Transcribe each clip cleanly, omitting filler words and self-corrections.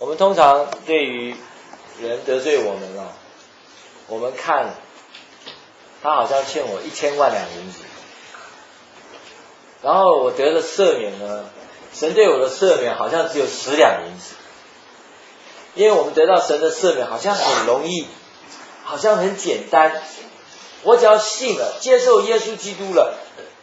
我们通常对于人得罪我们啊，我们看他好像欠我1000万两银子，然后我得了赦免呢，神对我的赦免好像只有10两银子，因为我们得到神的赦免好像很容易，好像很简单，我只要信了，接受耶稣基督了，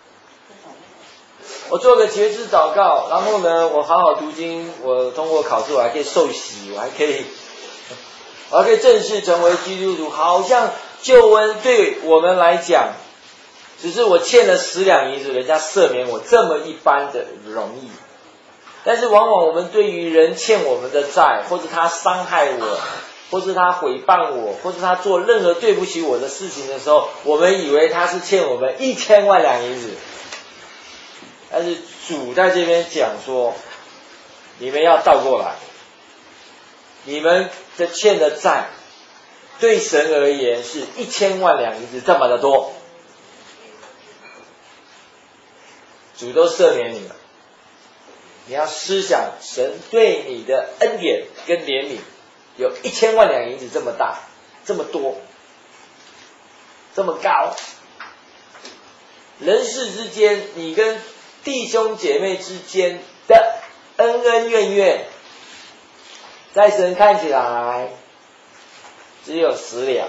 我做个节制祷告，然后呢，我好好读经，我通过考试，我还可以受洗，我还可以正式成为基督徒，好像救恩对我们来讲，只是我欠了10两银子，人家赦免我这么一般的容易。但是往往我们对于人欠我们的债，或者他伤害我，或是他毁谤我，或是他做任何对不起我的事情的时候，我们以为他是欠我们1000万两银子。但是主在这边讲说，你们要倒过来，你们的欠的债对神而言是1000万两银子这么的多，主都赦免你了，你要思想神对你的恩典跟怜悯，有1000万两银子这么大，这么多，这么高。人世之间，你跟弟兄姐妹之间的恩恩怨怨，在神看起来只有10两，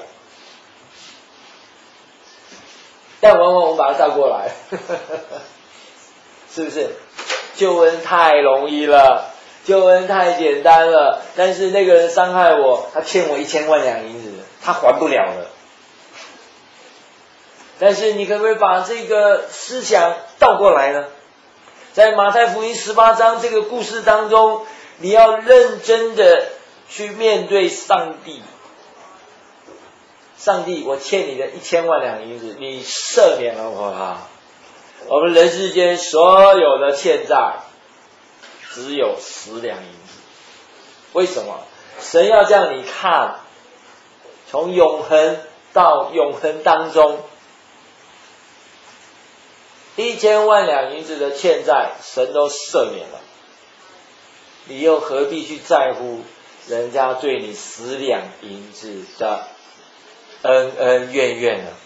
但往往我们把它倒过来，是不是？救恩太容易了，救恩太简单了，但是那个人伤害我，他欠我1000万两银子，他还不了了。但是你可不可以把这个思想倒过来呢？在马太福音18章这个故事当中，你要认真的去面对上帝。上帝，我欠你的1000万两银子，你赦免了我啊！我们人世间所有的欠债只有10两银子。为什么？神要叫你看，从永恒到永恒当中，1000万两银子的欠债，神都赦免了，你又何必去在乎人家对你10两银子的恩恩怨怨呢？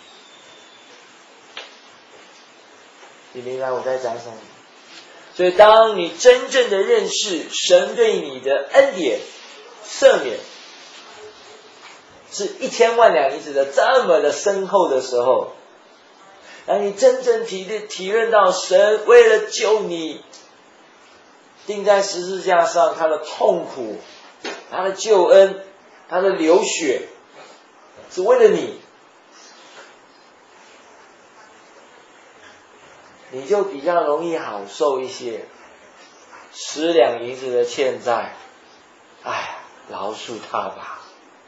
你明白我在讲什么？所以当你真正的认识神对你的恩典赦免是1000万两银子的这么的深厚的时候，当你真正体认到神为了救你钉在十字架上，他的痛苦，他的救恩，他的流血是为了你，你就比较容易好受一些。10两银子的欠债，哎，饶恕他吧，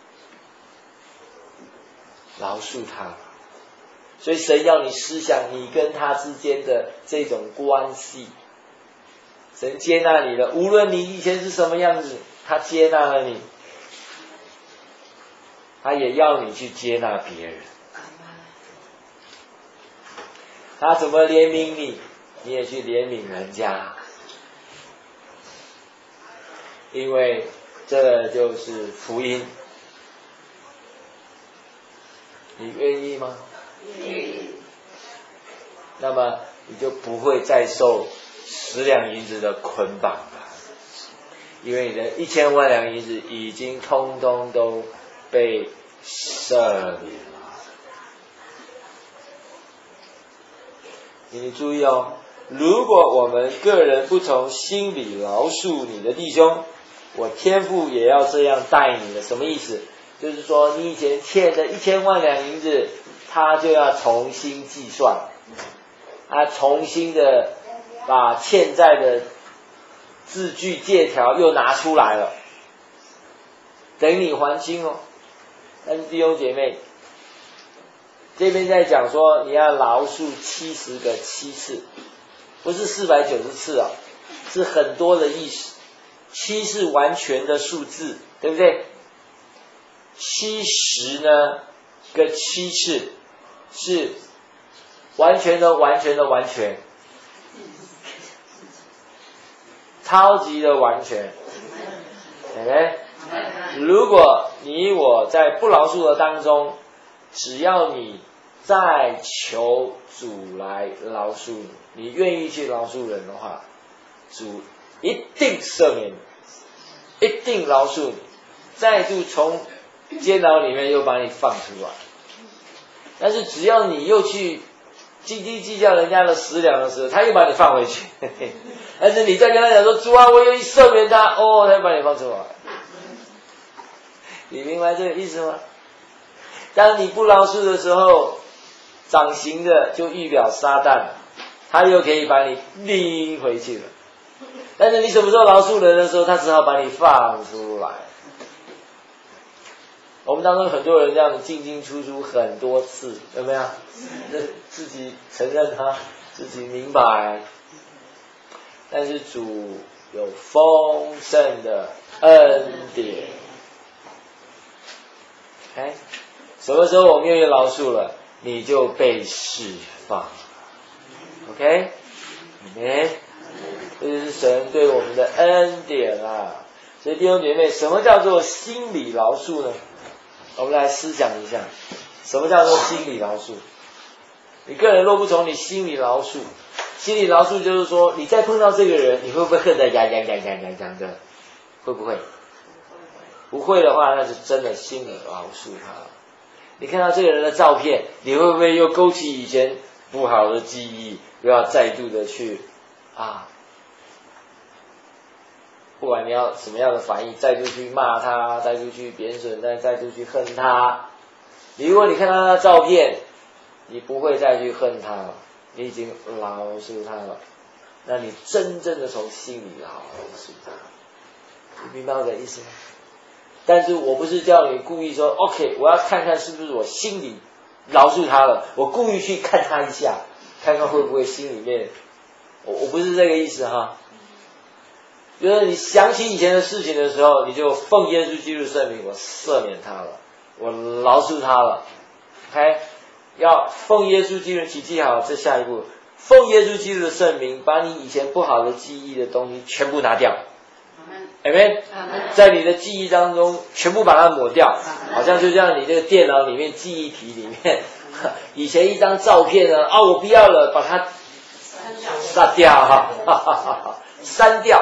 饶恕他吧。所以神要你思想你跟他之间的这种关系。神接纳你了，无论你以前是什么样子，他接纳了你，他也要你去接纳别人。他怎么怜悯你，你也去怜悯人家，因为这就是福音。你愿意吗？那么你就不会再受10两银子的捆绑了，因为你的1000万两银子已经通通都被赦免了。你注意哦，如果我们个人不从心里饶恕你的弟兄，我天父也要这样待你的。什么意思？就是说你以前欠的1000万两银子，他就要重新计算，他重新的把欠债的字据借条又拿出来了，等你还清哦。但是弟兄姐妹，这边在讲说你要饶恕70个7次，不是490次啊，是很多的意思。7是完全的数字，对不对？70呢个7次是完全的完全的完全，超级的完全。 对不对？如果你我在不饶恕的当中，只要你再求主来饶恕你，你愿意去饶恕人的话，主一定赦免你，一定饶恕你，再度从监牢里面又把你放出来。但是只要你又去斤斤计较人家的食粮的时候，他又把你放回去。但是你再跟他讲说，主啊，我愿意赦免他，他又把你放出来。你明白这个意思吗？当你不饶恕的时候，掌刑的就预表撒旦，他又可以把你拎回去了。但是你什么时候饶恕人的时候，他只好把你放出来。我们当中很多人这样子进进出出很多次，有没有？自己承认他，自己明白。但是主有丰盛的恩典。OK， 什么时候我们愿意饶恕了，你就被释放。OK， Amen。这就是神对我们的恩典啊！所以弟兄姐妹，什么叫做心理饶恕呢？我们来思想一下，什么叫做心理饶恕？你个人若不从你心里饶恕，心理饶恕就是说，你再碰到这个人，你会不会恨得痒的？会不会？不会的话，那是真的心里饶恕他了。你看到这个人的照片，你会不会又勾起以前不好的记忆，又要再度的去不管你要什么样的反应，再度去骂他，再度去贬损他，再度去恨他。如果你看到他的照片，你不会再去恨他了，你已经饶恕他了，那你真正的从心里饶恕他。你明白我的意思吗？但是我不是叫你故意说 OK， 我要看看是不是我心里饶恕他了，我故意去看他一下，看看会不会心里面，我不是这个意思哈。就是你想起以前的事情的时候，你就奉耶稣基督圣名，我赦免他了，我饶恕他了。OK， 要奉耶稣基督，请记好这下一步，奉耶稣基督的圣名，把你以前不好的记忆的东西全部拿掉。Amen， 在你的记忆当中全部把它抹掉，好像就像你这个电脑里面记忆体里面，以前一张照片呢，我不要了，把它删掉，删掉。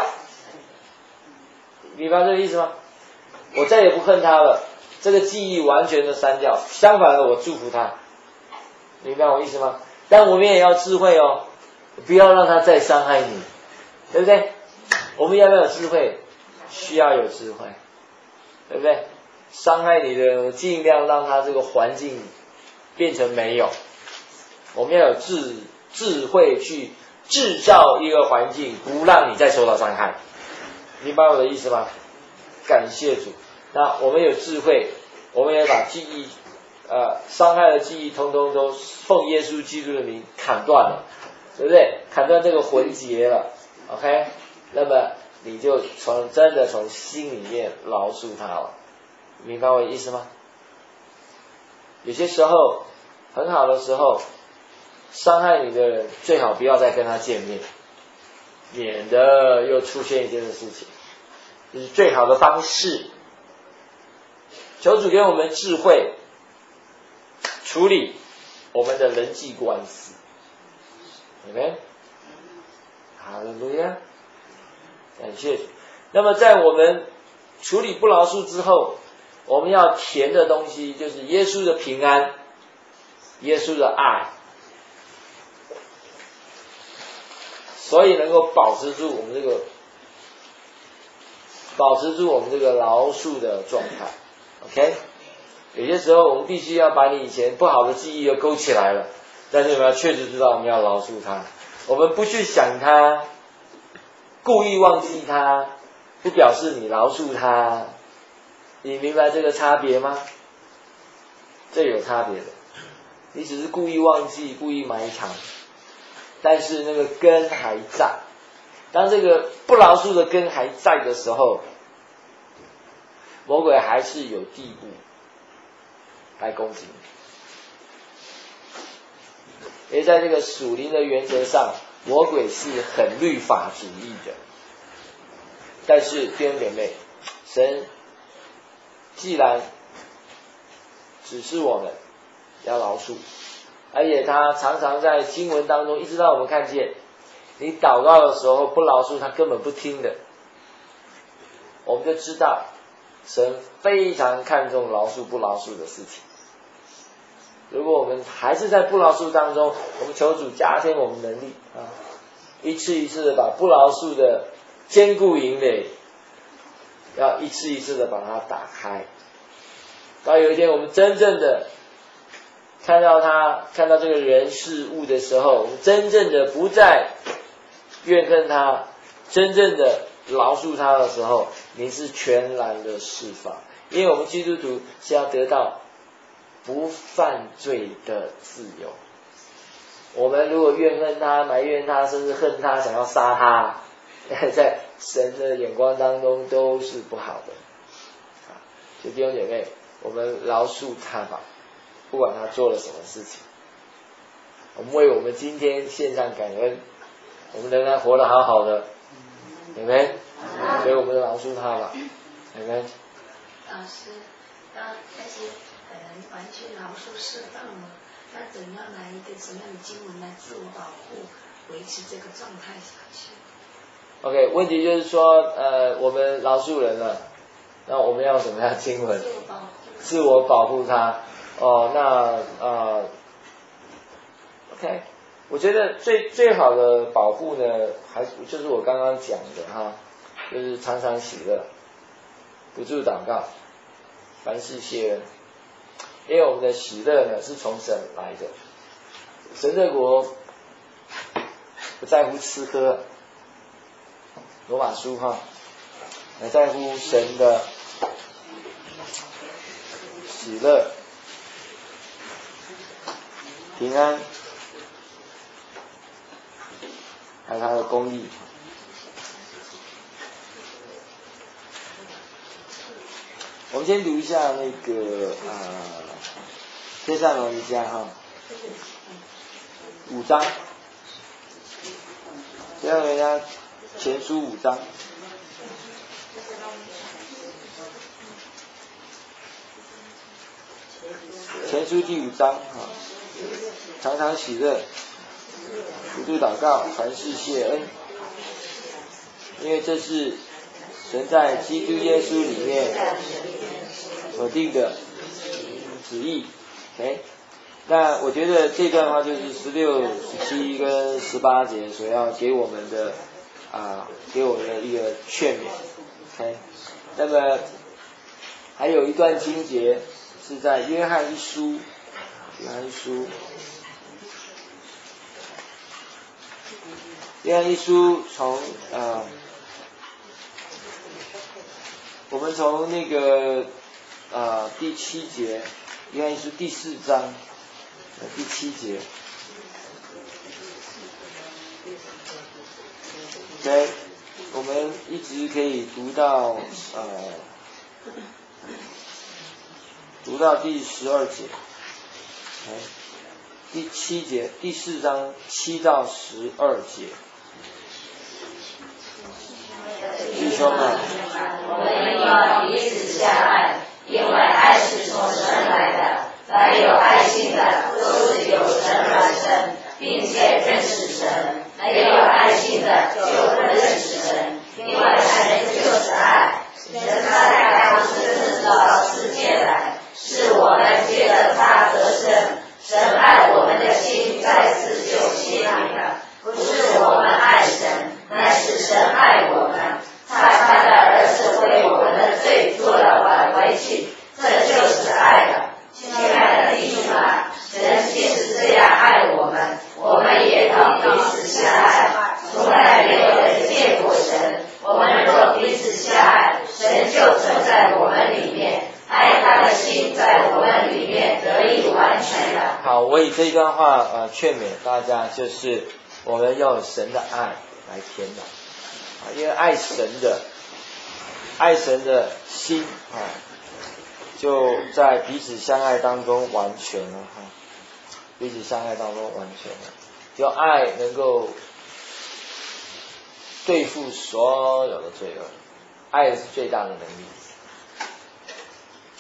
明白这个意思吗？我再也不恨他了，这个记忆完全的删掉，相反的我祝福他。明白我意思吗？但我们也要智慧哦，不要让他再伤害你，对不对？我们要不要有智慧？需要有智慧，对不对？伤害你的人，尽量让他这个环境变成没有。我们要有智慧去制造一个环境，不让你再受到伤害。明白我的意思吗？感谢主。那我们有智慧，我们也把记忆伤害的记忆通通都奉耶稣基督的名砍断了，对不对？砍断这个魂结了。 OK， 那么你就真的从心里面饶恕他了。明白我的意思吗？有些时候很好的时候，伤害你的人最好不要再跟他见面，免得又出现一件事情，这是最好的方式。求主给我们智慧，处理我们的人际关系。Amen， 哈利路亚，感谢主。那么在我们处理不饶恕之后，我们要填的东西就是耶稣的平安，耶稣的爱，所以能够保持住我们这个饶恕的状态。OK， 有些时候我们必须要把你以前不好的记忆又勾起来了，但是我们要确实知道我们要饶恕他，我们不去想他，故意忘记他，不表示你饶恕他。你明白这个差别吗？这有差别的。你只是故意忘记，故意埋藏，但是那个根还在。当这个不饶恕的根还在的时候，魔鬼还是有地步来攻击你。因为在这个属灵的原则上，魔鬼是很律法主义的。但是弟兄姐妹， 神既然指示我们要饶恕，而且他常常在经文当中一直让我们看见，你祷告的时候不饶恕，他根本不听的。我们就知道神非常看重饶恕不饶恕的事情。如果我们还是在不饶恕当中，我们求主加添我们能力啊，一次一次的把不饶恕的坚固营垒，要一次一次的把它打开。到有一天我们真正的看到这个人事物的时候，我们真正的不再怨恨他，真正的饶恕他的时候，你是全然的释放。因为我们基督徒是要得到不犯罪的自由。我们如果怨恨他、埋怨他，甚至恨他、想要杀他，在神的眼光当中都是不好的。所以弟兄姐妹，我们饶恕他吧，不管他做了什么事情。我们为我们今天献上感恩，我们仍然活得好好的，对不对？所以我们饶恕他吧，对不对？ 老师，当那些人完全饶恕释放了，那怎样来一个什么样的经文来自我保护，维持这个状态下去 ？OK， 问题就是说，我们饶恕人了，那我们要什么样的经文？自我保护他。哦，那OK， 我觉得最好的保护呢，还就是我刚刚讲的哈，就是常常喜乐，不住祷告，凡事谢恩。因为我们的喜乐呢是从神来的，神的国不在乎吃喝，罗马书哈，乃在乎神的喜乐、平安，还有他的公义。我们先读一下那个帖撒罗尼迦哈5章，帖撒罗尼迦前书5章。前书第5章常常喜乐，不住祷告，凡事谢恩，因为这是神在基督耶稣里面所定的旨意。OK， 那我觉得这段话就是16、17跟18节所要给我们的一个劝勉。OK， 那么还有一段经节是在约翰一书从我们从那个第7节，约翰一书第4章第7节。OK， 我们一直可以读到第12节，第7节，第4章7到12节。弟兄们， 我们要彼此相爱，因为爱是从神来的。凡有爱心的，都是有神而生，并且认识神；没有爱心的，就不认识神，因为神就是爱。神在当时制造世界来，是我们借着他得生。神爱我们的心再次就显明了，不是我们爱神，乃是神爱我们。他的儿子为我们的罪做了挽回祭，这就是爱了。亲爱的弟兄们，神既是这样爱我们，我们也当彼此相爱。从来没有人见过神，我们若彼此相爱，神就存在我们里面，爱他的心在我们里面得以完全了。 好，我以这段话劝勉大家，就是我们要有神的爱来填满。因为爱神的心就在彼此相爱当中完全了彼此相爱当中完全了，就爱能够对付所有的罪恶，爱是最大的能力。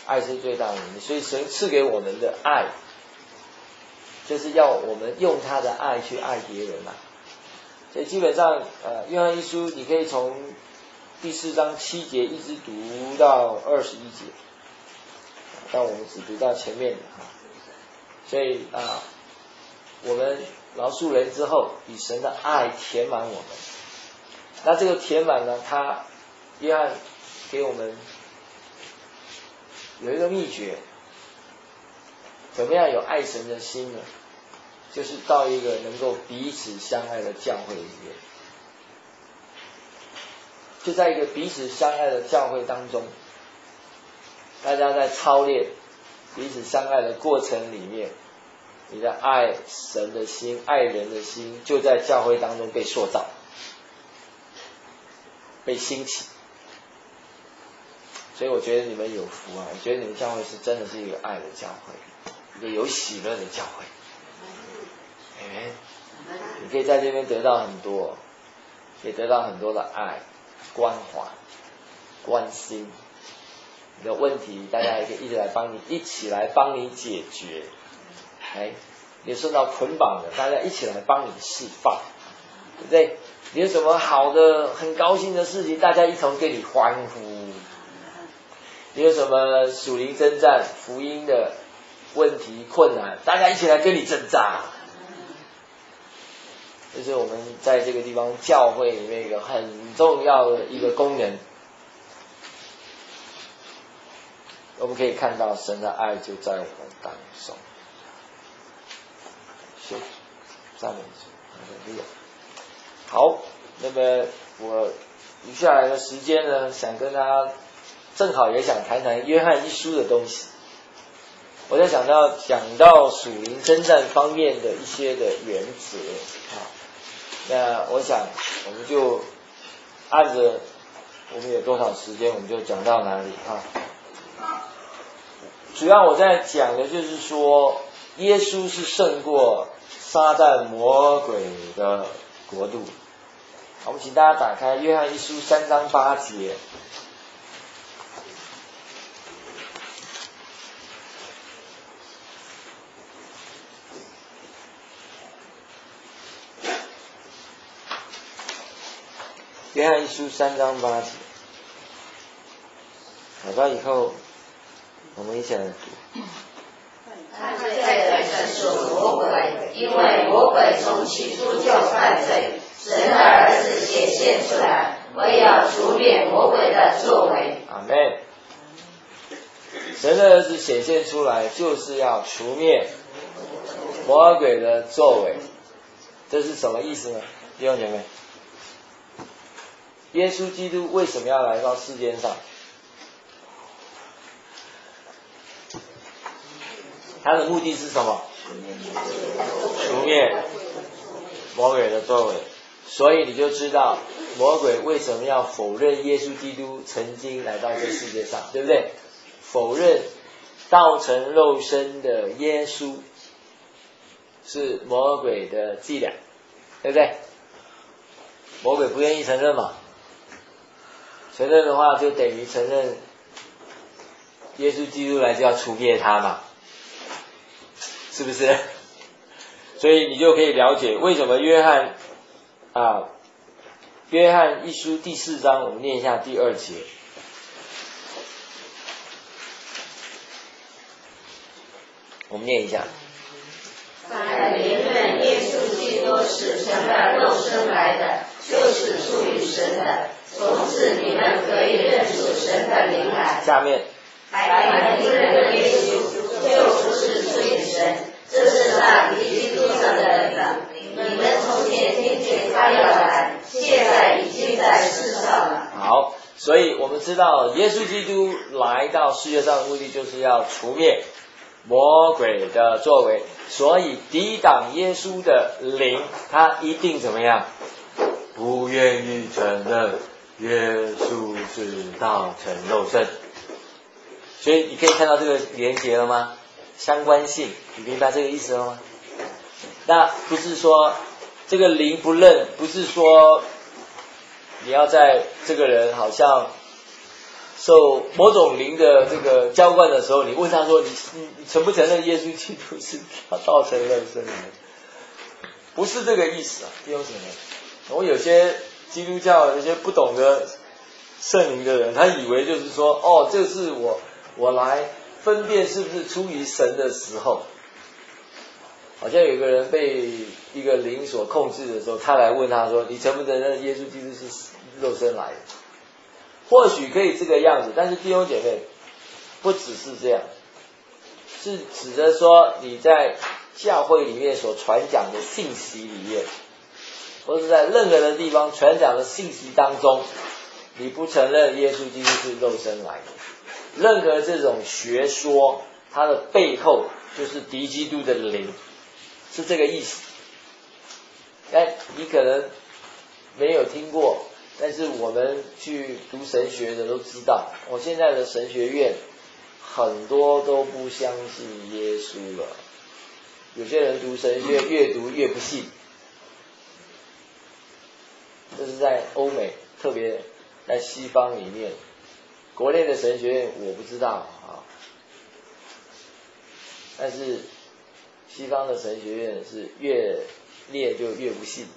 爱是最大的能力，所以神赐给我们的爱，就是要我们用他的爱去爱别人啊。所以基本上约翰一书你可以从第4章7节一直读到21节，但我们只读到前面的所以我们饶恕人之后，以神的爱填满我们。那这个填满呢，约翰给我们有一个秘诀，怎么样有爱神的心呢？就是到一个能够彼此相爱的教会里面，就在一个彼此相爱的教会当中，大家在操练彼此相爱的过程里面，你的爱神的心、爱人的心，就在教会当中被塑造、被兴起。所以我觉得你们有福啊！我觉得你们教会是真的是一个爱的教会，一个有喜乐的教会。你可以在这边得到很多，可以得到很多的爱、关怀、关心。你的问题，大家也可以一起来帮你解决。你受到捆绑的，大家一起来帮你释放，对不对？你有什么好的、很高兴的事情，大家一同给你欢呼。你有什么属灵征战、福音的问题、困难，大家一起来跟你挣扎。这是我们在这个地方教会里面一个很重要的一个功能。我们可以看到神的爱就在我们当中。是，赞美主，好，那么我余下来的时间呢，想跟大家正好也想谈谈约翰一书的东西。我在讲到属灵征战方面的一些的原则那我想我们就按着我们有多少时间，我们就讲到哪里主要我在讲的就是说，耶稣是胜过撒旦魔鬼的国度。我们请大家打开约翰一书3章8节。约翰一书3章8节，找到以后我们一起来读。 犯罪的正是魔鬼，因为魔鬼从起初就犯罪。神的儿子显现出来，为要除灭魔鬼的作为。 阿们。神的儿子显现出来，就是要除灭魔鬼的作为。这是什么意思呢？弟兄姐妹，耶稣基督为什么要来到世间上？他的目的是什么？除灭魔鬼的作为。所以你就知道魔鬼为什么要否认耶稣基督曾经来到这世界上，对不对？否认道成肉身的耶稣是魔鬼的伎俩，对不对？魔鬼不愿意承认嘛，承认的话就等于承认耶稣基督来就要除灭他嘛，是不是？所以你就可以了解为什么约翰一书第4章，我们念一下第2节。我们念一下。 凡言论耶稣基督是神的肉身来的，就是出于神的，从此你们可以认出神的灵来。 下面。 凡言论耶稣就不是出于神，这是那离基督上的人的。你们从前听见他要来，现在已经在世上了。 好，所以我们知道耶稣基督来到世界上的目的就是要除灭魔鬼的作为，所以抵挡耶稣的灵，他一定怎么样？不愿意承认耶稣是道成肉身。所以你可以看到这个连结了吗？相关性，你明白这个意思了吗？那不是说这个灵不认，不是说你要在这个人好像受某种灵的这个浇灌的时候，你问他说你承不承认耶稣基督是他道成肉身来的？不是这个意思啊，弟兄姊妹。我有些基督教有些不懂得圣灵的人，他以为就是说，哦，这是我来分辨是不是出于神的时候，好像有个人被一个灵所控制的时候，他来问他说，你承不承认耶稣基督是肉身来的？或许可以这个样子，但是弟兄姐妹，不只是这样，是指着说你在教会里面所传讲的信息里面，或是在任何的地方传讲的信息当中，你不承认耶稣基督是肉身来的，任何这种学说，它的背后就是敌基督的灵，是这个意思。你可能没有听过，但是我们去读神学的都知道，我现在的神学院很多都不相信耶稣了。有些人读神学越读越不信，这是在欧美，特别在西方里面，国内的神学院我不知道啊，但是西方的神学院是越念就越不信，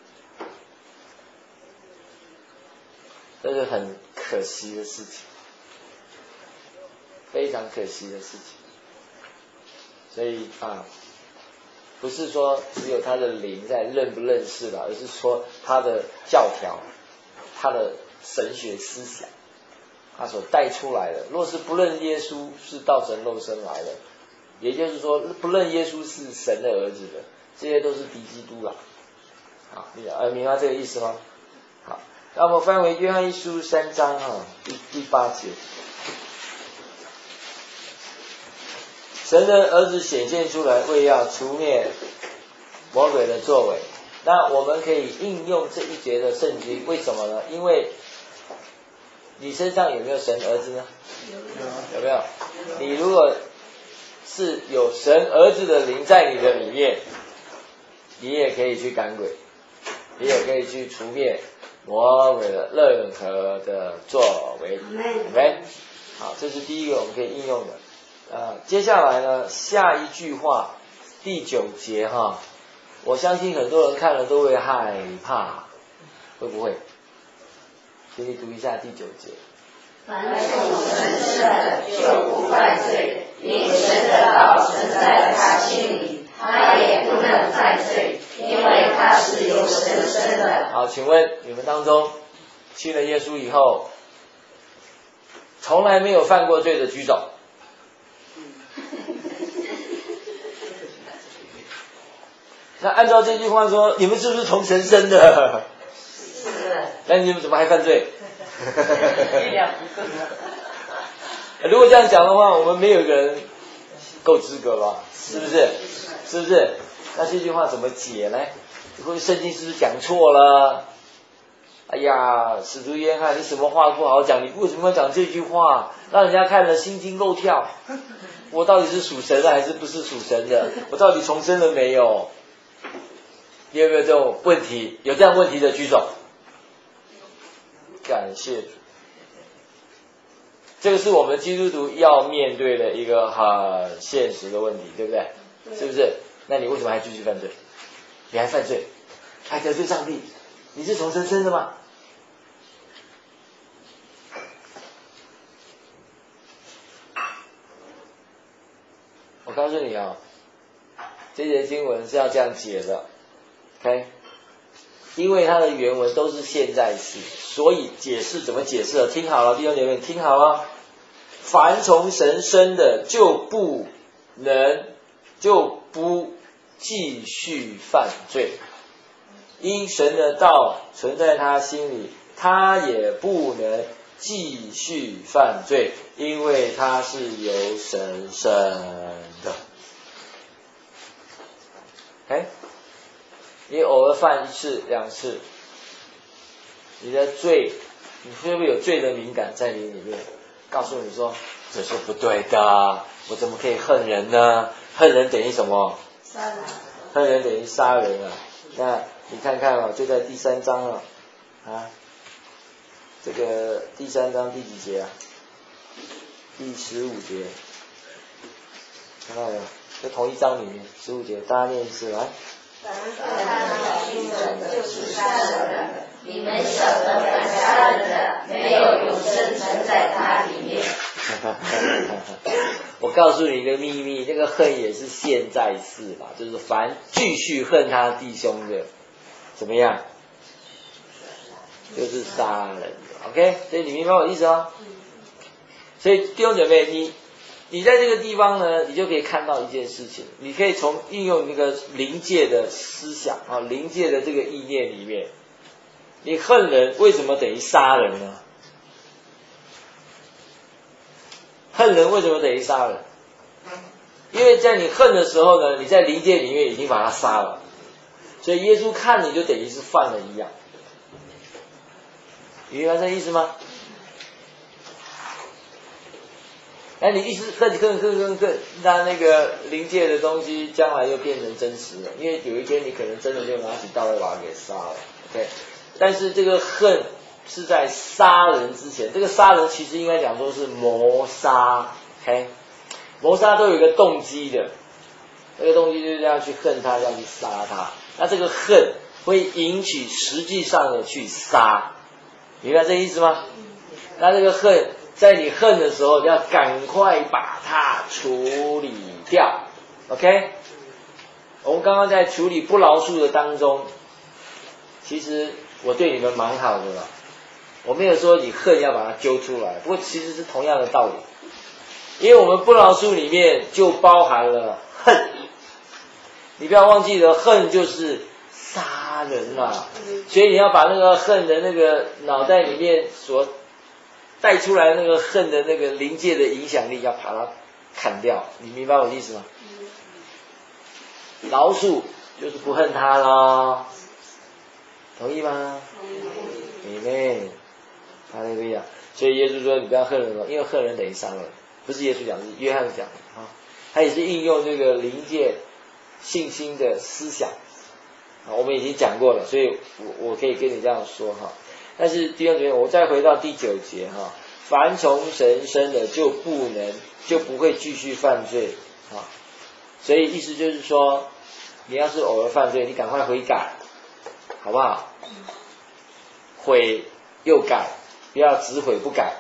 这是很可惜的事情，非常可惜的事情。所以不是说只有他的灵在认不认识了，而是说他的教条，他的神学思想，他所带出来的。若是不认耶稣是道成肉身来的，也就是说不认耶稣是神的儿子的，这些都是敌基督了。好，明白这个意思吗？好，那我们翻回约翰一书3章第8节。神的儿子显现出来，为要除灭魔鬼的作为。那我们可以应用这一节的圣经，为什么呢？因为你身上有没有神儿子呢？有没有？你如果是有神儿子的灵在你的里面，你也可以去赶鬼，你也可以去除灭魔鬼的任何的作为。OK， 好，这是第一个我们可以应用的。接下来呢，下一句话第9节我相信很多人看了都会害怕，会不会？请你读一下第9节。 凡属神生的就不犯罪，因神的道存在他心里，他也不能犯罪，因为他是由神生的。 好，请问你们当中信了耶稣以后，从来没有犯过罪的举手。那按照这句话说，你们是不是从神生的？ 是的。 那你们怎么还犯罪？ 力量不够。 如果这样讲的话，我们没有一个人够资格了，是不是？是不是？那这句话怎么解呢？或者圣经是不是讲错了？哎呀，使徒约翰，你什么话不好讲？你为什么要讲这句话？让人家看了心惊肉跳。我到底是属神的还是不是属神的？我到底重生了没有？你有没有这种问题？有这样问题的举手。感谢主。这个是我们基督徒要面对的一个很现实的问题，对不对？是不是？那你为什么还继续犯罪？你还犯罪，还得罪上帝？你是重生的吗？我告诉你这节经文是要这样解的 ，OK？ 因为它的原文都是现在式，所以解释怎么解释？听好了，弟兄姐妹，听好了。凡从神生的，就不继续犯罪，因神的道存在他心里，他也不能继续犯罪，因为他是由神生的。你偶尔犯1次2次，你的罪，你会不会有罪的敏感在你里面？告诉你说这是不对的，我怎么可以恨人呢？恨人等于什么？ 杀人。 恨人等于杀人啊！那你看看就在第3章这个第3章第几节第15节，看到没有？在同一章里面，15节，大家念一次来。 凡犯了经纶的，就是杀人的。你们晓得，凡杀人的，没有永生存在他里面。 我告诉你一个秘密，这个恨也是现在式吧，就是凡继续恨他弟兄的，怎么样？就是杀人的 ，OK？ 所以你明白我的意思吗？所以弟兄姐妹，你在这个地方呢，你就可以看到一件事情，你可以从运用那个灵界的思想啊，灵界的这个意念里面，你恨人为什么等于杀人呢？恨人为什么等于杀人？因为在你恨的时候呢，你在灵界里面已经把他杀了，所以耶稣看你就等于是犯了一样。你明白这意思吗？那你一直更，那那个灵界的东西将来又变成真实了，因为有一天你可能真的就拿起刀来把他给杀了 ，OK？ 但是这个恨是在杀人之前，这个杀人其实应该讲说是谋杀 ，OK？ 谋杀都有一个动机的，这个动机就是要去恨他，要去杀他，那这个恨会引起实际上的去杀，明白这意思吗？那这个恨在你恨的时候，要赶快把它处理掉 ，OK？ 我们刚刚在处理不饶恕的当中，其实我对你们蛮好的了，我没有说你恨要把它揪出来，不过其实是同样的道理，因为我们不饶恕里面就包含了恨，你不要忘记了，恨就是杀人啦，所以你要把那个恨的那个脑袋里面所带出来那个恨的那个灵界的影响力要把它砍掉，你明白我的意思吗？饶恕就是不恨他啦，同意吗？你妹，哈利路亚！所以耶稣说你不要恨人了，因为恨人等于杀人，不是耶稣讲，是约翰讲的啊。他也是应用这个灵界信心的思想啊，我们已经讲过了，所以我可以跟你这样说哈。但是弟兄姐妹，我再回到第9节哈，凡从神生的就不会继续犯罪啊。所以意思就是说，你要是偶尔犯罪，你赶快悔改，好不好？悔又改，不要只悔不改。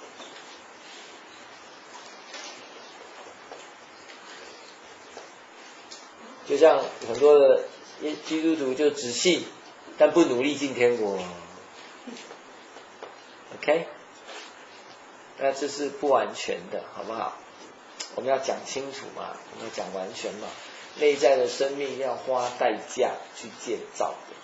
就像很多的基督徒就只信，但不努力进天国。OK， 那这是不完全的，好不好？我们要讲清楚嘛，我们要讲完全嘛。内在的生命要花代价去建造的，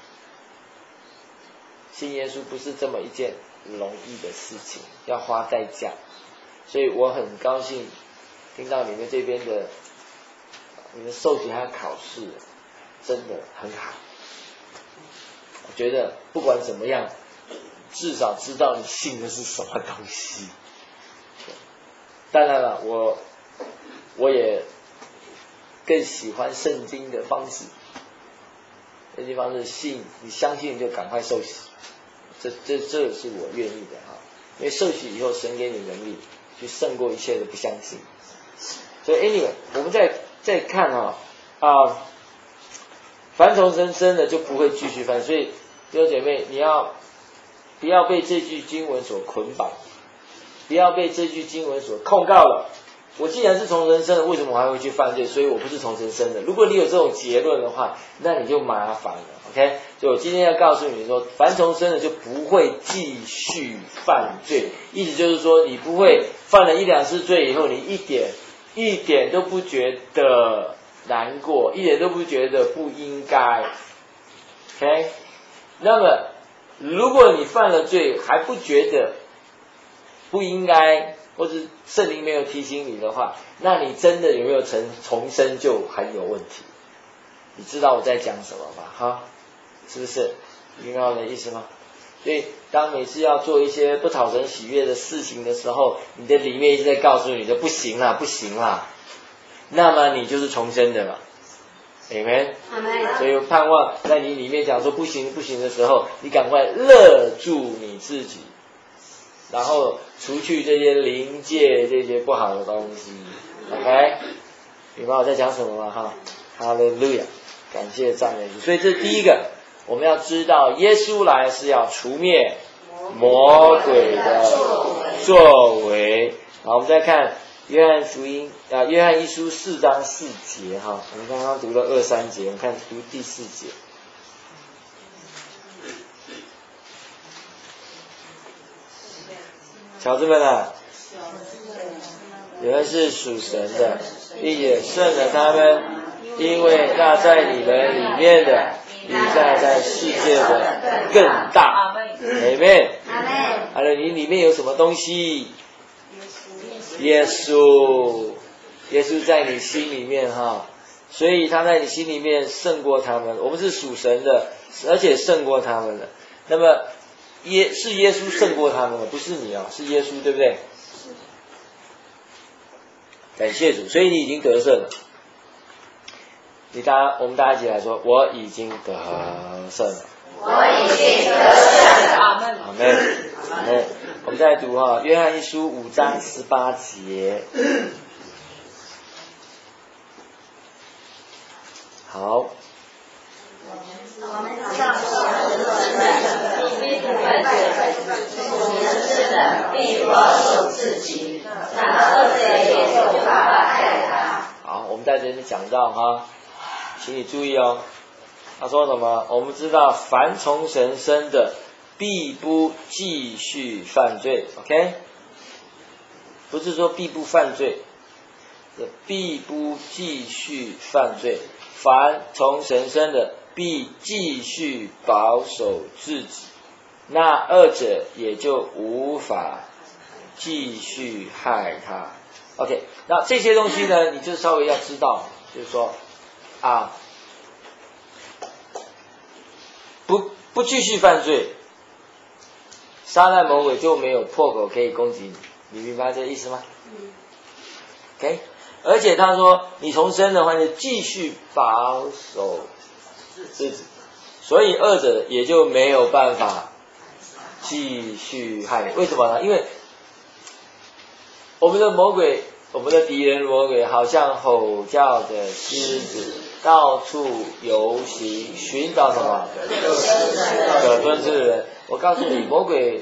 信耶稣不是这么一件容易的事情，要花代价。所以我很高兴听到你们这边的，你们受洗还有考试，真的很好。我觉得不管怎么样，至少知道你信的是什么东西。当然了，我也更喜欢圣经的方式。这地方是信，你相信就赶快受洗，这是我愿意的哈。因为受洗以后，神给你能力去胜过一切的不相信。所以 anyway， 我们再看凡从神生的就不会继续犯。所以弟兄姐妹，你不要被这句经文所捆绑，不要被这句经文所控告了。我既然是从神生的，为什么我还会去犯罪？所以我不是从神生的。如果你有这种结论的话，那你就麻烦了 ，OK？ 所以我今天要告诉你说，凡从生的就不会继续犯罪，意思就是说，你不会犯了1、2次罪以后，你一点都不觉得难过，一点都不觉得不应该 ，OK？ 那么如果你犯了罪还不觉得不应该，或者圣灵没有提醒你的话，那你真的有没有重生就很有问题。你知道我在讲什么吧？哈，是不是？明白我的意思吗？所以当每次要做一些不讨神喜悦的事情的时候，你的里面一直在告诉你的不行啦，不行啦，那么你就是重生的了。Amen。所以我盼望在你里面讲说不行不行的时候，你赶快勒住你自己， 然后除去这些灵界这些不好的东西。OK， 明白我在讲什么吗？哈，哈利路亚，感谢赞美主。所以这第一个，我们要知道耶稣来是要除灭魔鬼的作为。好，我们再看约翰福音约翰一书4章4节哈，我们刚刚读了2、3节，我们看读第4节。小子们啊，你们是属神的，并且胜了他们，因为那在你们里面的比那在世界的更大。Amen。好了，你里面有什么东西？耶稣，耶稣在你心里面哈，所以他在你心里面胜过他们。我们是属神的，而且胜过他们的。那么是耶稣胜过他们的，不是你啊，是耶稣，对不对？感谢主，所以你已经得胜了。我们大家一起来说，我已经得胜了。 我已经得胜了。 阿门。阿门。阿门。我们再读哈，约翰一书5章18节。好。 我们知道是的，并保守自己，然后恶者也就无法害他。 好，我们在这里讲到哈，请你注意哦。他说什么？我们知道，凡从神生的，必不继续犯罪。OK， 不是说必不犯罪，必不继续犯罪。凡从神生的，必继续保守自己，那恶者也就无法继续害他。OK， 那这些东西呢，你就稍微要知道，就是说不继续犯罪，撒旦魔鬼就没有破口可以攻击你，你明白这个意思吗？OK， 而且他说你重生的话，就继续保守自己，所以恶者也就没有办法继续害你。为什么呢？因为我们的魔鬼，我们的敌人魔鬼，好像吼叫的狮子，到处游行，寻找什么？可吞吃的人。我告诉你，魔鬼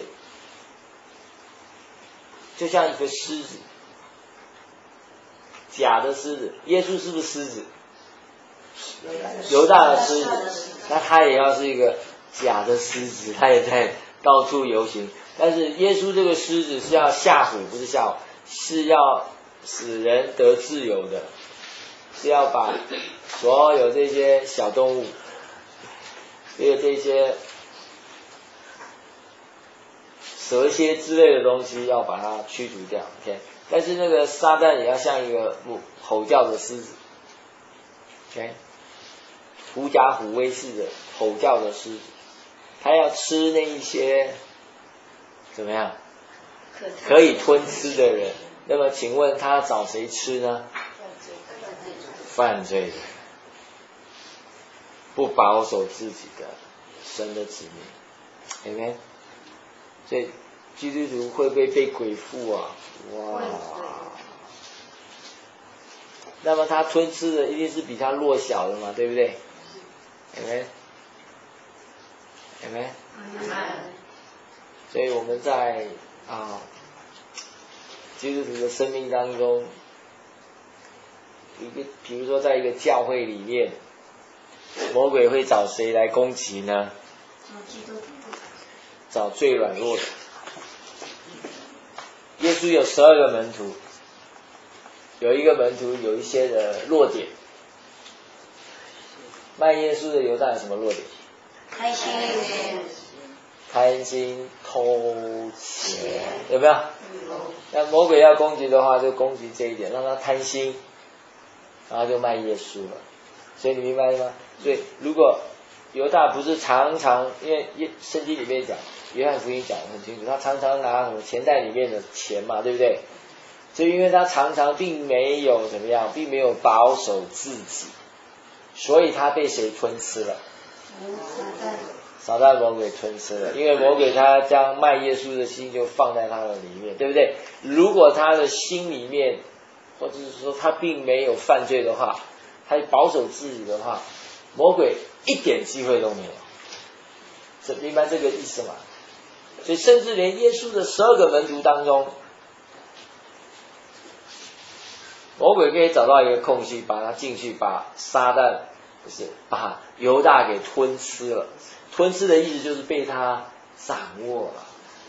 就像一个狮子，假的狮子。耶稣是不是狮子？犹大的狮子，那他也要是一个假的狮子，他也在到处游行。但是耶稣这个狮子是要吓唬，不是吓唬，是要使人得自由的，是要把所有这些小动物，还有这些蛇蝎之类的东西，要把它驱逐掉。OK， 但是那个撒旦也要像一个吼叫的狮子 ，OK， 狐假虎威似的吼叫的狮子，他要吃那一些怎么样可以吞吃的人。那么请问他找谁吃呢？犯罪的人，不保守自己的神的子民。Amen。所以基督徒会不会被鬼附啊？哇！那么他吞吃的一定是比他弱小的嘛，对不对？Amen。Amen。所以我们在基督徒的生命当中，比如说在一个教会里面，魔鬼会找谁来攻击呢？找最软弱的。耶稣有12个门徒，有一个门徒有一些的弱点。卖耶稣的犹大有什么弱点？贪心、偷钱，有没有？那魔鬼要攻击的话，就攻击这一点，让他贪心，然后就卖耶稣了。所以你明白吗？所以如果犹大不是常常，因为圣经里面讲，约翰福音讲得很清楚，他常常拿什么钱袋里面的钱嘛，对不对？所以因为他常常并没有怎么样，并没有保守自己，所以他被谁吞吃了？ 撒旦魔鬼吞吃了，因为魔鬼他将卖耶稣的心就放在他的里面，对不对？如果他的心里面，或者是说他并没有犯罪的话，他保守自己的话，魔鬼一点机会都没有。明白这个意思吗？所以甚至连耶稣的12个门徒当中，魔鬼可以找到一个空隙，把他进去，把撒旦不是把犹大给吞吃了。吞吃的意思就是被他掌握了。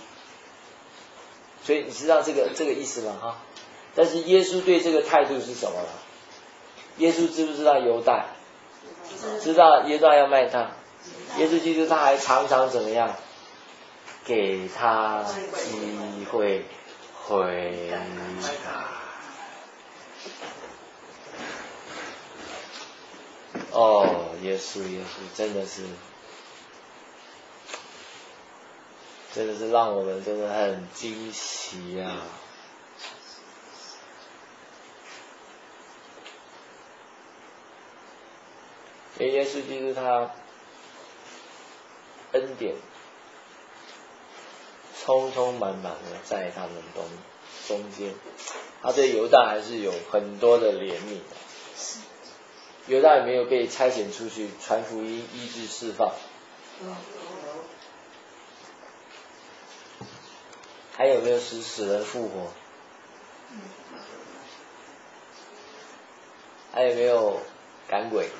所以你知道这个意思吗？哈。但是耶稣对这个态度是什么呢？耶稣知不知道犹大？知道犹大要卖他。耶稣基督他还常常怎么样？给他机会悔改。哦，耶稣真的是让我们真的很惊奇啊！因为耶稣基督他恩典充充满满的在他们中间，他对犹大还是有很多的怜悯的。犹大有没有被差遣出去传福音、医治、释放？还有没有使死人复活？还有没有赶鬼？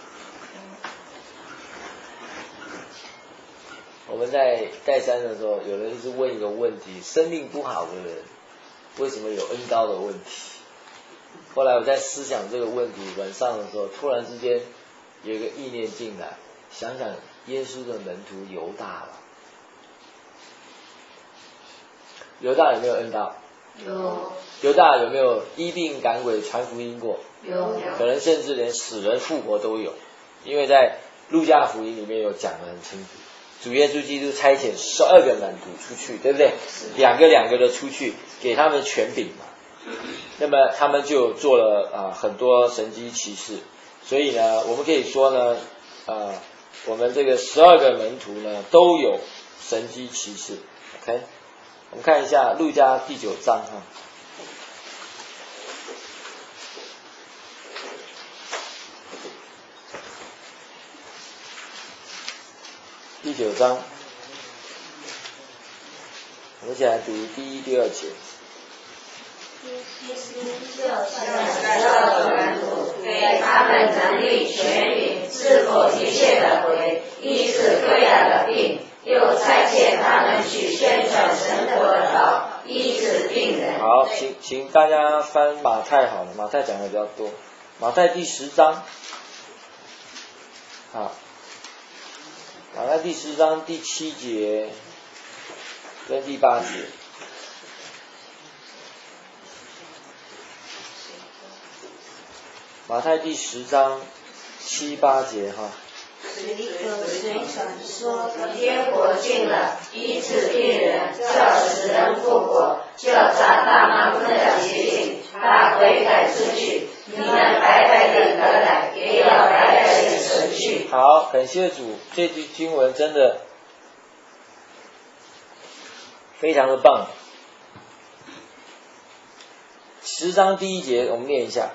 我们在带山的时候，有人一直问一个问题：生命不好的人为什么有恩膏的问题？后来我在思想这个问题，晚上的时候，突然之间有一个意念进来，想想耶稣的门徒犹大了。犹大有没有恩膏？ 有。 犹大有没有医病赶鬼传福音过？ 有。 可能甚至连死人复活都有，因为在路加福音里面有讲得很清楚。主耶稣基督差遣12个门徒出去，对不对？两个的出去，给他们权柄嘛。那么他们就做了很多神迹奇事。所以呢，我们可以说呢，我们这个12个门徒呢都有神迹奇事。OK， 我们看一下路加第9章哈。第9章，我们一起来读第1、第2节。 耶稣就12个门徒，给他们能力、权柄，治否一切的鬼，医治各样的病，又差遣他们去宣传神国的道，医治病人。 好，请大家翻马太好了，马太讲的比较多。马太第10章，好。马太第10章第7节跟第8节。马太第10章7、8节哈。 有水传说，天国近了，医治病人，叫死人复活，叫长大麻风的洁净，把鬼赶出去。你们白白的得来，也要白白的舍去。 好，感谢主，这句经文真的非常的棒。10章第1节，我们念一下。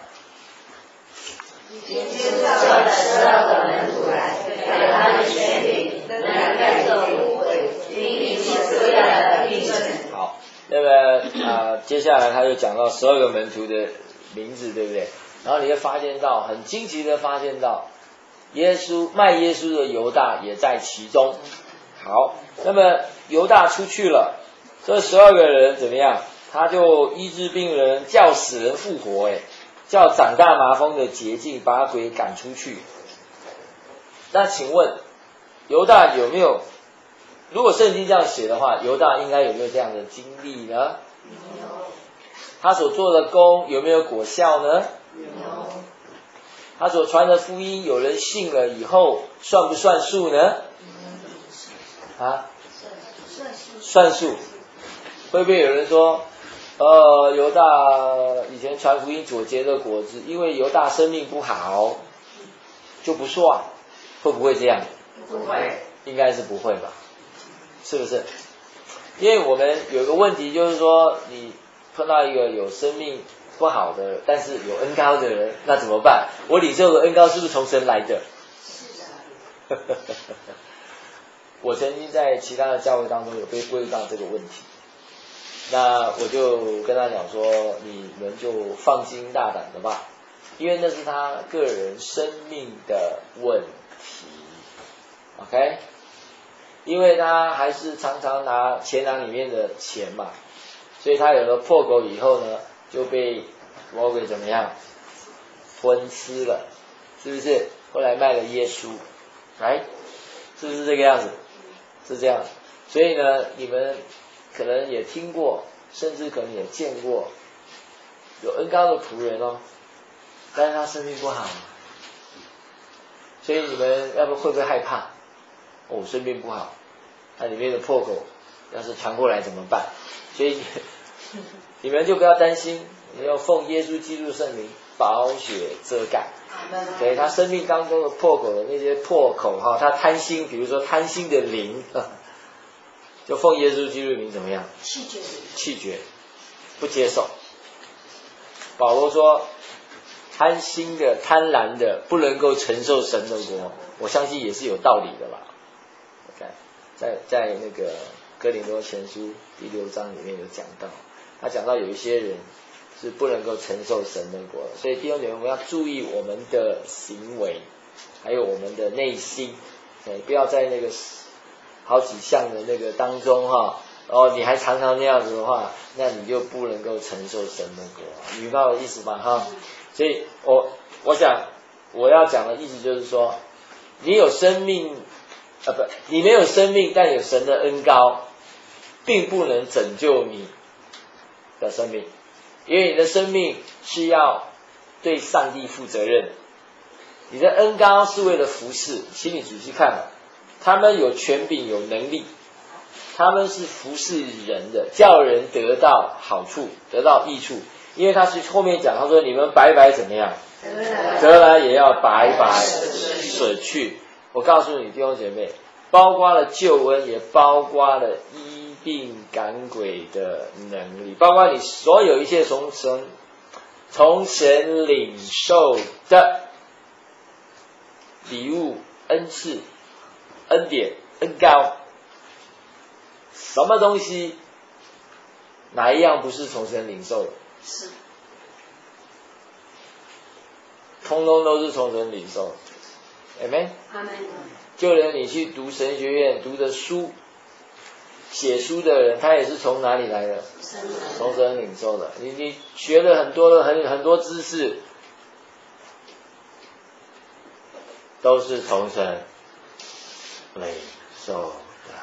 耶稣叫了12个门徒来，给他们权柄，能赶走污鬼，并医治各样的病症。 好，那么接下来他就讲到12个门徒的名字，对不对？然后你会发现到，很惊奇的发现到，卖耶稣的犹大也在其中。好，那么犹大出去了，这12个人怎么样？他就医治病人，叫死人复活，叫长大麻风的洁净，把鬼赶出去。那请问，犹大有没有？如果圣经这样写的话，犹大应该有没有这样的经历呢？ 有。 他所做的工有没有果效呢？ 有。 他所传的福音，有人信了以后，算不算数呢？算数。会不会有人说，犹大以前传福音所结的果子，因为犹大生命不好，就不算？会不会这样？ 不会。 应该是不会吧？是不是？因为我们有个问题就是说，你碰到一个有生命不好的，但是有恩膏的人，那怎么办？我领受的恩膏是不是从神来的？是的。我曾经在其他的教会当中有被归到这个问题，那我就跟他讲说，你们就放心大胆的吧，因为那是他个人生命的问题 ，OK？ 因为他还是常常拿钱囊里面的钱嘛，所以他有了破口以后呢，就被魔鬼怎么样吞吃了，是不是？后来卖了耶稣，来，是不是这个样子？是这样。所以呢，你们可能也听过，甚至可能也见过有恩膏的仆人哦，但是他生命不好，所以你们会不会害怕？哦，生命不好，那里面的破口要是传过来怎么办？所以你们就不要担心，你要奉耶稣基督圣名宝血遮盖。对，他生命当中的破口的那些破口哈，他贪心，比如说贪心的灵，就奉耶稣基督名怎么样？弃绝，不接受。保罗说，贪心的、贪婪的不能够承受神的国，我相信也是有道理的啦。OK， 在那个哥林多前书第6章里面有讲到，他讲到有一些人是不能够承受神的国，所以弟兄姐妹，我们要注意我们的行为，还有我们的内心，不要在那个好几项的那个当中哈，你还常常那样子的话，那你就不能够承受神的国，明白我的意思吧？哈，所以我想我要讲的意思就是说，你有生命你没有生命，但有神的恩膏，并不能拯救你的生命，因为你的生命是要对上帝负责任的。你的恩膏是为了服侍，请你仔细看，他们有权柄有能力，他们是服侍人的，叫人得到好处，得到益处。因为他是后面讲，他说你们白白怎么样，得来也要白白舍去。我告诉你弟兄姐妹，包括了救恩，也包括了医病赶鬼的能力，包括你所有一切从神领受的礼物、恩赐、恩典、恩膏，什么东西哪一样不是从神领受的？是，通通都是从神领受的。Amen。就连你去读神学院读的书、写书的人，他也是从哪里来的？从神领受的。你学了很多知识，都是从神领受的。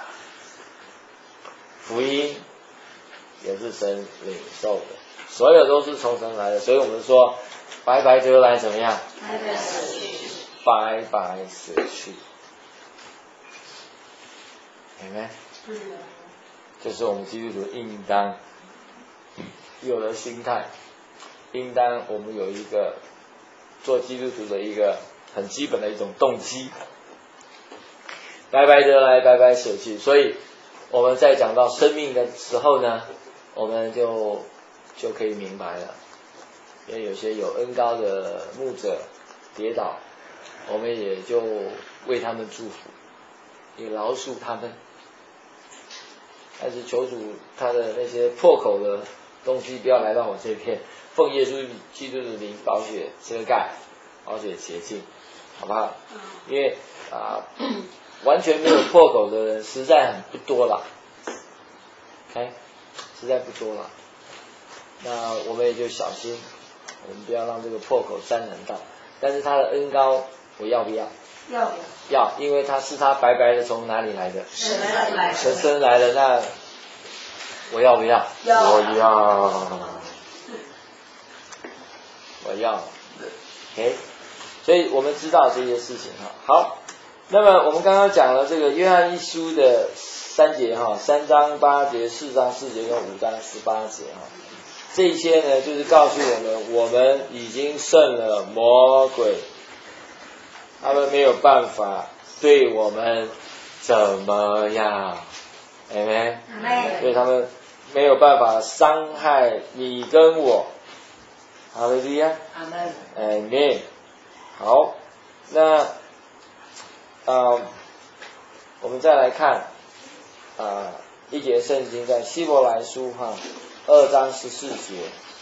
福音也是神领受的，所有都是从神来的。所以我们说，白白得来怎么样？白白舍去。白白舍去。Amen。这是我们基督徒应当有的心态，应当我们有一个做基督徒的一个很基本的一种动机，白白得来，白白舍去。所以我们在讲到生命的时候呢，我们就可以明白了，因为有些有恩膏的牧者跌倒，我们也就为他们祝福，也饶恕他们。但是求主他的那些破口的东西不要来到我这片，奉耶稣基督的名，宝血遮盖，宝血洁净，好不好？因为完全没有破口的人实在很不多了，OK， 实在不多了。那我们也就小心，我们不要让这个破口沾染到。但是他的恩膏，我要不要？要，因为他是他白白的从哪里来的？神来的，那我要不要？我要。OK， 所以我们知道这些事情哈。好，那么我们刚刚讲了这个约翰一书的3节哈，3章8节、4章4节跟5章18节哈，这些呢就是告诉我们已经胜了魔鬼。他们没有办法对我们怎么样？阿们。所以他们没有办法伤害你跟我。哈利路亚。阿们。好，那我们再来看一节圣经，在希伯来书2章14节。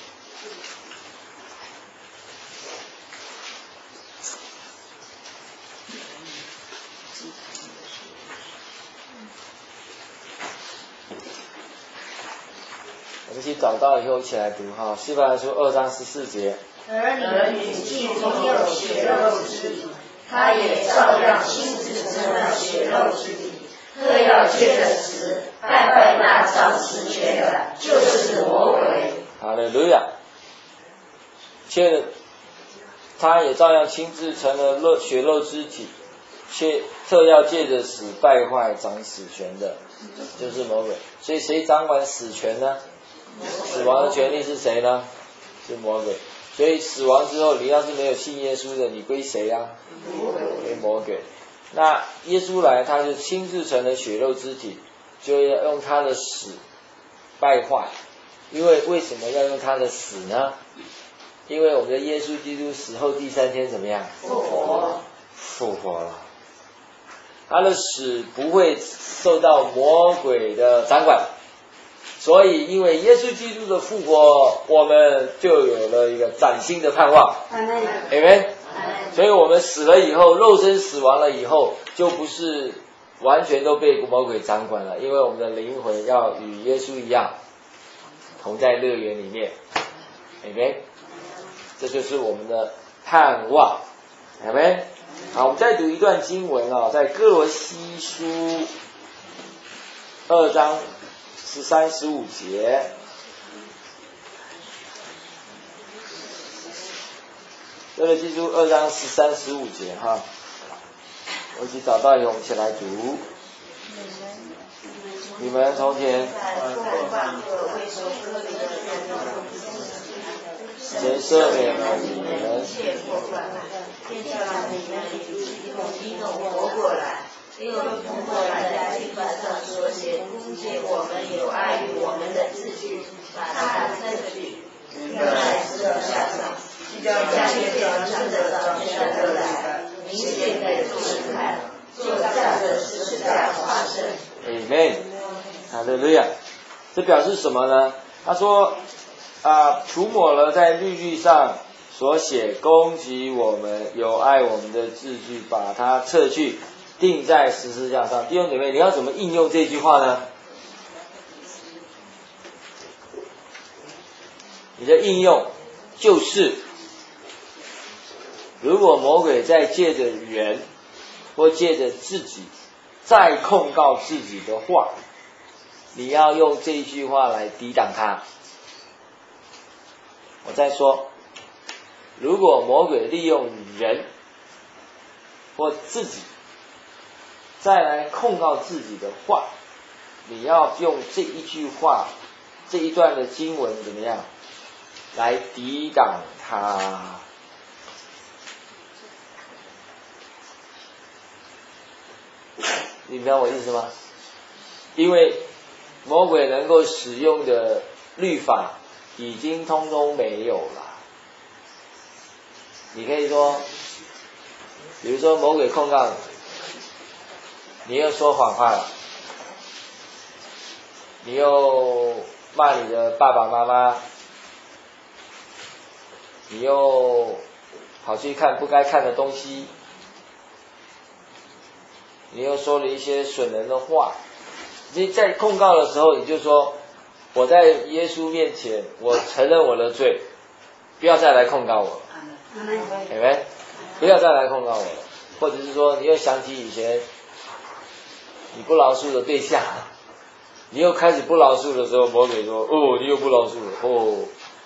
我们一起找到以后一起来读希伯来书2章14节。 儿女既没有血肉之体，他也照样亲自成了血肉之体，特要借着死败坏那掌死权的，就是魔鬼。 哈利路亚。他也照样亲自成了血肉之体，特要借着死败坏掌死权的，就是魔鬼。所以谁掌管死权呢？死亡的权利是谁呢？是魔鬼。所以死亡之后，你要是没有信耶稣的，你归谁啊？归魔鬼。那耶稣来，他就亲自成了血肉之体，就要用他的死败坏。为什么要用他的死呢？因为我们的耶稣基督死后第3天怎么样？复活了。他的死不会受到魔鬼的掌管。所以因为耶稣基督的复活，我们就有了一个崭新的盼望。阿们。所以我们死了以后，肉身死亡了以后，就不是完全都被魔鬼掌管了，因为我们的灵魂要与耶稣一样同在乐园里面。阿们。这就是我们的盼望。阿们。好，我们再读一段经文在哥罗西书2章13、15节。哥罗西书2章13、15节我一起找到以后，我们一起来读。你们从前谁赦免了你们？ 天叫让你们激动活过来，又通过在经版上所写攻击我们有碍于我们的字句，把它撤去，扔在十字架上，将月亮真的早晨得来，明显的就是看，就照着十字架发生。 Amen。哈利路亚。这表示什么呢？他说除抹了在律句上所写攻击我们有碍我们的字句，把它撤去，钉在十字架上。弟兄姐妹，你要怎么应用这句话呢？你的应用就是，如果魔鬼再借着人或借着自己再控告自己的话，你要用这一句话来抵挡他。我再说，如果魔鬼利用人或自己再来控告自己的话，你要用这一句话，这一段的经文怎么样来抵挡他？你明白我意思吗？因为魔鬼能够使用的律法已经通通没有了。你可以说，比如说魔鬼控告你又说谎话了，你又骂你的爸爸妈妈，你又跑去看不该看的东西，你又说了一些损人的话。你在控告的时候，你就说，我在耶稣面前，我承认我的罪，不要再来控告我了，对不对？不要再来控告我了。或者是说，你又想起以前你不饶恕的对象，你又开始不饶恕的时候，魔鬼说，你又不饶恕了，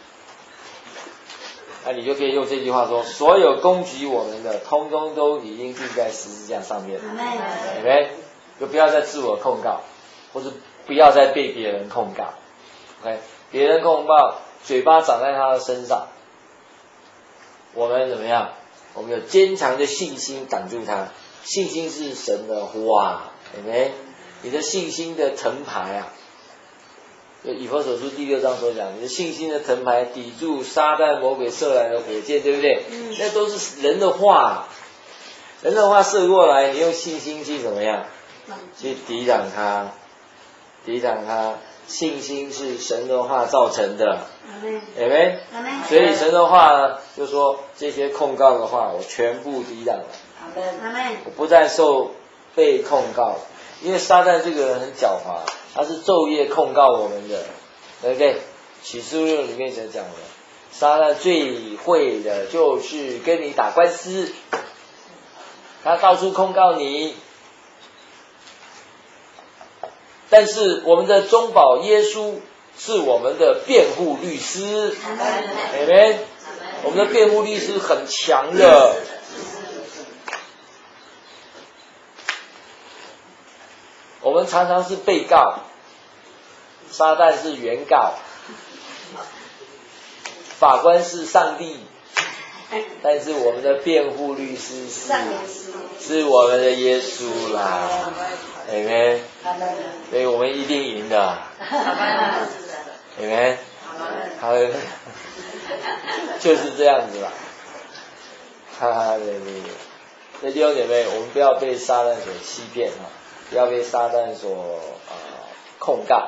那你就可以用这句话说，所有攻击我们的，通通都已经钉在十字架上面了，对不对？就不要再自我控告，或是不要再被别人控告。OK， 别人控告，嘴巴长在他的身上，我们怎么样？我们有坚强的信心挡住他。信心是神的话， 对不对？你的信心的藤牌啊，就以弗所书第6章所讲，你的信心的藤牌抵住撒旦魔鬼射来的火箭，对不对？那都是人的话，人的话射过来，你用信心去怎么样？去抵挡它，抵挡它。信心是神的话造成的，有没有？所以神的话呢，就说这些控告的话，我全部抵挡了。我不再受被控告，因为撒旦这个人很狡猾，他是昼夜控告我们的，对不对？启示录里面所讲的，撒旦最会的就是跟你打官司，他到处控告你。但是我们的中保耶稣是我们的辩护律师，阿们。我们的辩护律师很强的。我们常常是被告，撒旦是原告，法官是上帝，但是我们的辩护律师是我们的耶稣啦，阿们。所以我们一定赢的，阿们。好，就是这样子啦，哈利路亚。所以弟兄姐妹，我们不要被撒旦所欺骗啊，不要被撒旦所控告，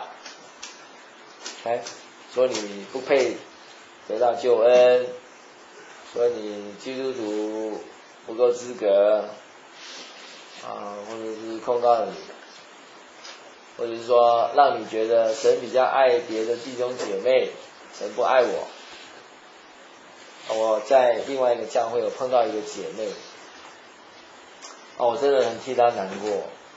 说你不配得到救恩，说你基督徒不够资格或者是控告你，或者是说让你觉得神比较爱别的弟兄姐妹，神不爱我。我在另外一个教会有碰到一个姐妹，我真的很替她难过。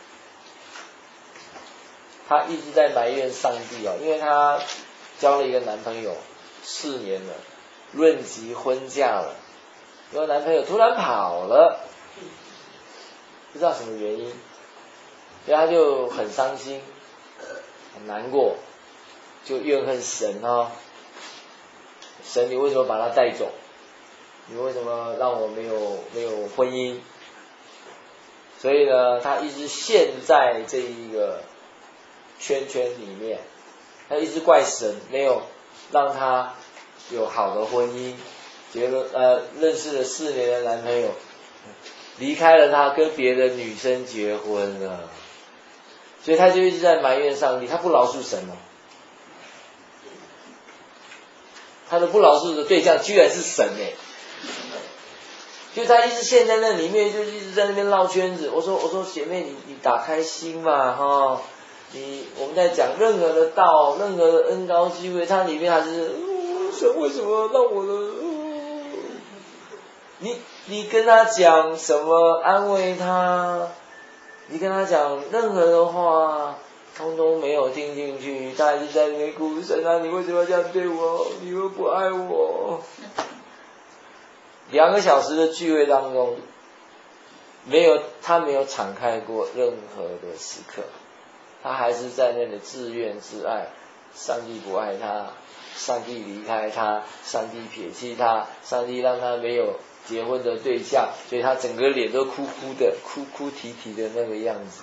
她一直在埋怨上帝因为她交了一个男朋友4年了，论及婚嫁了，因为男朋友突然跑了，不知道什么原因，所以她就很伤心，很难过，就怨恨神神，你为什么把他带走？你为什么让我没有婚姻？所以呢，他一直陷在这一个圈圈里面，他一直怪神没有让他有好的婚姻，认识了4年的男朋友离开了他，跟别的女生结婚了，所以他就一直在埋怨上帝，他不饶恕神他的不饶恕的对象居然是神就他一直陷在那里面，就一直在那边绕圈子。我说姐妹，你打开心嘛我们在讲任何的道，任何的恩膏聚会，它里面还是神为什么让我的你跟他讲什么安慰他，你跟他讲任何的话通通没有听进去，他还是在那边哭，神啊，你为什么要这样对我？你又不爱我。2个小时的聚会当中，他没有敞开过任何的时刻，他还是在那里自怨自艾，上帝不爱他，上帝离开他，上帝撇弃他，上帝让他没有结婚的对象，所以他整个脸都哭哭的，哭哭啼啼的那个样子。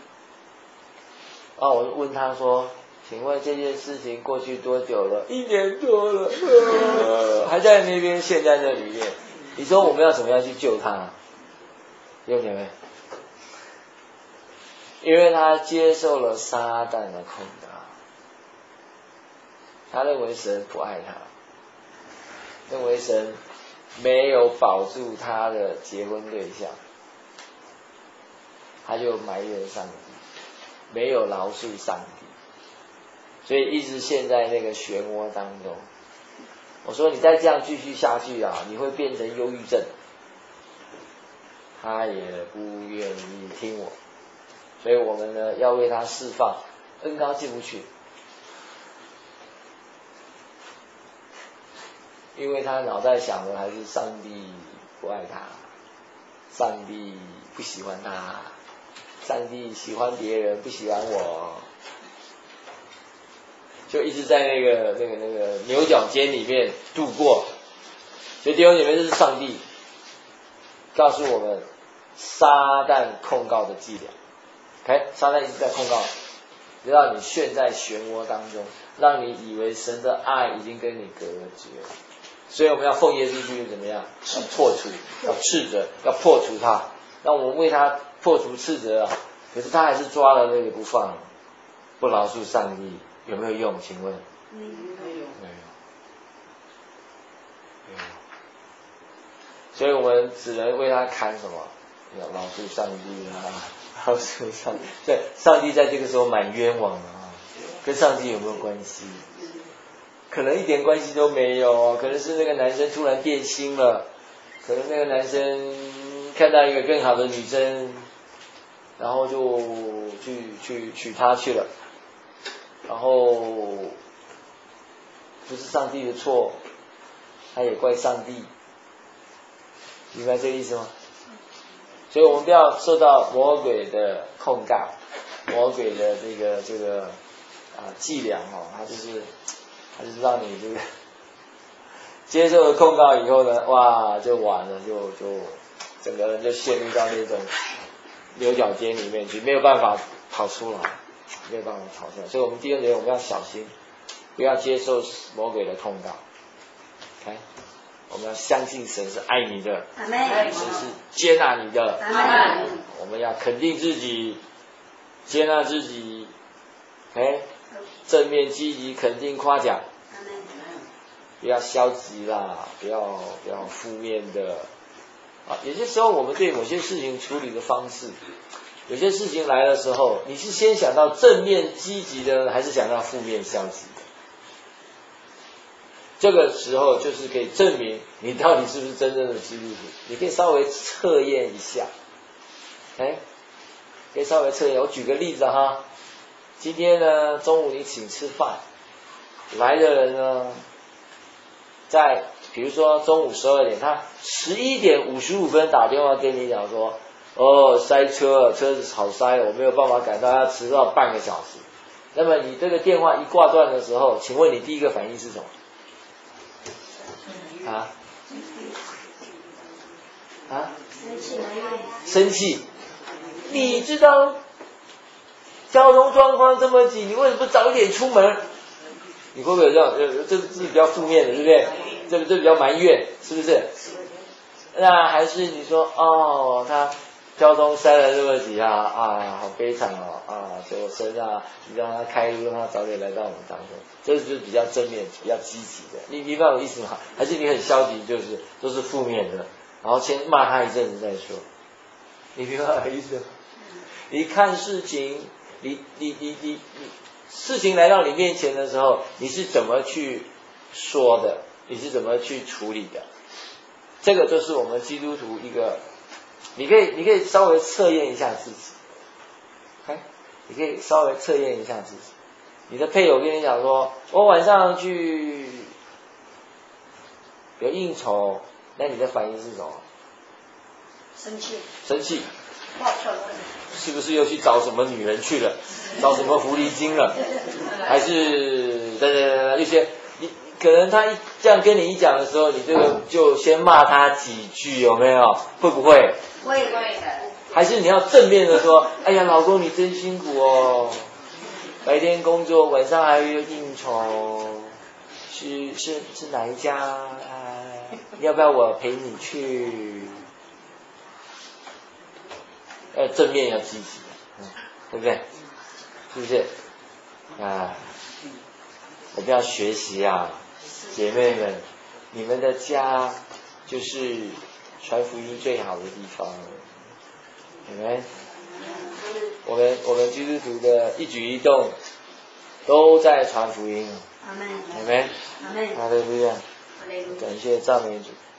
我问他说，请问这件事情过去多久了？1年多了，还在那边陷在那里面。你说我们要怎么样去救他？弟兄姐妹，因为他接受了撒旦的控告，他认为神不爱他，认为神没有保住他的结婚对象，他就埋怨上帝，没有饶恕上帝，所以一直陷在那个漩涡当中。我说你再这样继续下去你会变成忧郁症。他也不愿意听我，所以我们呢要为他释放，恩膏进不去，因为他脑袋想的还是上帝不爱他，上帝不喜欢他，上帝喜欢别人不喜欢我，就一直在那个牛角尖里面度过。所以弟兄姐妹，这是上帝告诉我们撒旦控告的伎俩。 OK， 撒旦一直在控告，让你陷在漩涡当中，让你以为神的爱已经跟你隔绝。所以我们要奉耶稣基督怎么样？要破除，要斥责，要破除他。让我们为他破除斥责啊！可是他还是抓了那个不放，不饶恕上帝，有没有用？请问？没有。所以我们只能为他砍什么？要饶恕上帝啊，饶恕上帝。对，上帝在这个时候蛮冤枉的啊，跟上帝有没有关系？可能一点关系都没有，可能是那个男生突然变心了，可能那个男生看到一个更好的女生，然后就去娶她去了，然后不是上帝的错，他也怪上帝，明白这个意思吗？所以我们不要受到魔鬼的控告，魔鬼的这个伎俩哦，他就是让你这个接受了控告以后呢，哇，就完了，就整个人就陷入到那种牛角尖里面去，没有办法跑出来，没有办法跑出来。所以我们第二点，我们要小心，不要接受魔鬼的控告。OK， 我们要相信神是爱你的，神是接纳你的，我们要肯定自己，接纳自己。OK， 正面积极肯定夸奖，不要消极啦，不要负面的啊。有些时候我们对某些事情处理的方式，有些事情来的时候，你是先想到正面积极的，还是想到负面消极的？这个时候就是可以证明你到底是不是真正的基督徒。你可以稍微测验一下，可以稍微测验。我举个例子哈，今天呢中午你请吃饭，来的人呢，在比如说中午12点，他11点55分打电话跟你讲说，塞车，车子好塞，我没有办法赶到，要迟到半个小时。那么你这个电话一挂断的时候，请问你第一个反应是什么？生气。你知道交通状况这么挤，你为什么不早一点出门？你会不会有这样？这是比较负面的，对不对？这比较埋怨，是不是？那还是你说他交通塞了这么挤好悲惨所以我身上你让他开路，让他早点来到我们当中，这就是比较正面、比较积极的。你明白我意思吗？还是你很消极，就是都是负面的，然后先骂他一阵子再说。你明白我意思吗？你看事情，你事情来到你面前的时候，你是怎么去说的？你是怎么去处理的？这个就是我们基督徒一个，你可以稍微测验一下自己，你可以稍微测验一下自己。你的配偶跟你讲说，我晚上去有应酬，那你的反应是什么？生气。是不是又去找什么女人去了？找什么狐狸精了？还是一些你可能他这样跟你一讲的时候，你这个就先骂他几句，有没有？会不会？ 会的。 还是你要正面的说，哎呀，老公你真辛苦哦，白天工作，晚上还有应酬，是哪一家？要不要我陪你去？正面要积极，对不对？是不是？我们要学习啊，姐妹们，你们的家就是传福音最好的地方，你们，我们基督徒的一举一动都在传福音，阿们，阿们，哈利路亚，感谢赞美主。